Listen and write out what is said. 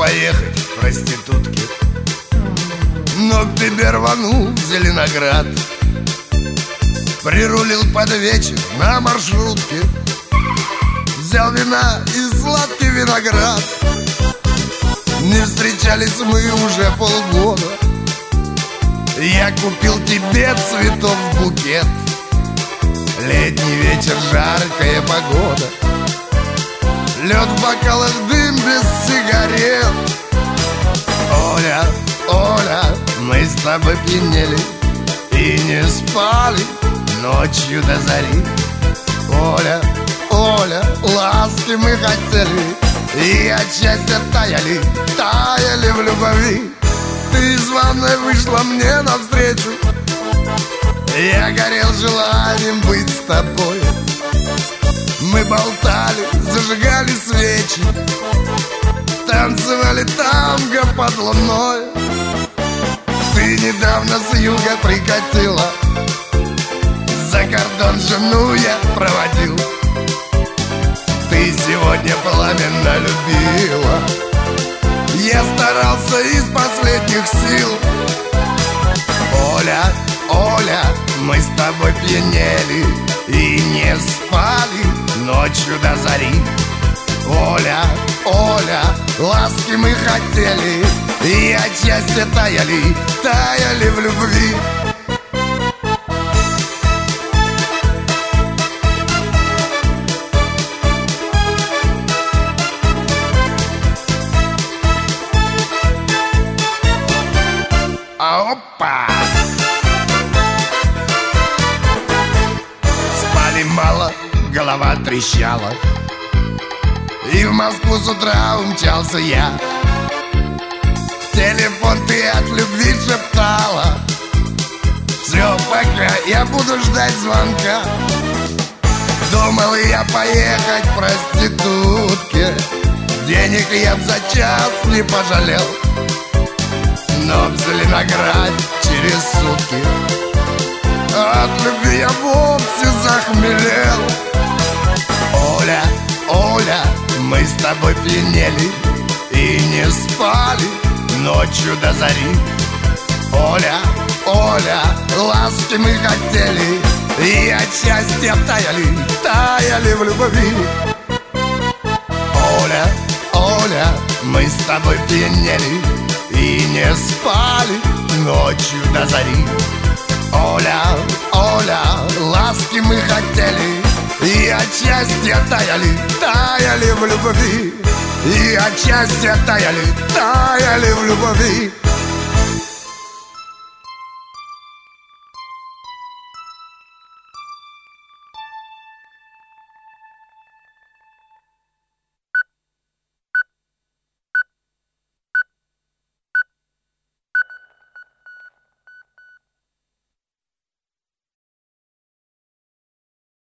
поехать в проститутки, но к тебе рванул в Зеленоград. Прирулил под вечер на маршрутке, взял вина и сладкий виноград. Не встречались мы уже полгода, я купил тебе цветов в букет. Летний вечер, жаркая погода, лед в бокалах, дым без сигарет. Оля, Оля, мы с тобой пьянели и не спали ночью до зари. Оля, Оля, ласки мы хотели и от счастья таяли, таяли в любви. Ты из ванной вышла мне навстречу, я горел желанием быть с тобой. Мы болтали, зажигали свечи, танцевали танго под луной. Ты недавно с юга прикатила, за кордон жену я проводил. Ты сегодня пламенно любила, я старался из последних сил. Оля, Оля, мы с тобой пьянели и не спали ночью до зари. Оля, Оля, ласки мы хотели и от счастья таяли, таяли в любви. Опа! Спали мало, голова трещала, и в Москву с утра умчался я. В телефон ты от любви шептала: все, пока, я буду ждать звонка. Думал я поехать к проститутке, денег я б за час не пожалел. Но в Зеленоград через сутки от любви я вовсе захмелел. Оля, Оля, мы с тобой пьянели и не спали ночью до зари. Оля, Оля, ласки мы хотели и от счастья таяли, таяли в любви. Оля, Оля, мы с тобой пьянели и не спали ночью до зари. Оля, Оля, ласки мы хотели и от счастья таяли, таяли в любви. И от счастья таяли, таяли в любви.